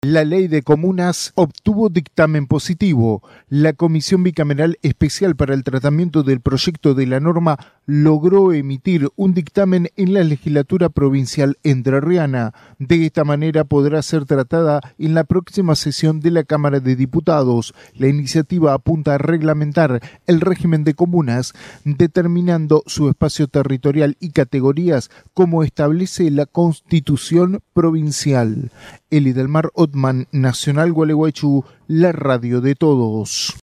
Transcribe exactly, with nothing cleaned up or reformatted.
La ley de comunas obtuvo dictamen positivo. La Comisión Bicameral Especial para el Tratamiento del Proyecto de la Norma logró emitir un dictamen en la legislatura provincial entrerriana. De esta manera podrá ser tratada en la próxima sesión de la Cámara de Diputados. La iniciativa apunta a reglamentar el régimen de comunas, determinando su espacio territorial y categorías como establece la Constitución provincial. Eli del Mar Otman, Nacional Gualeguaychú, la radio de todos.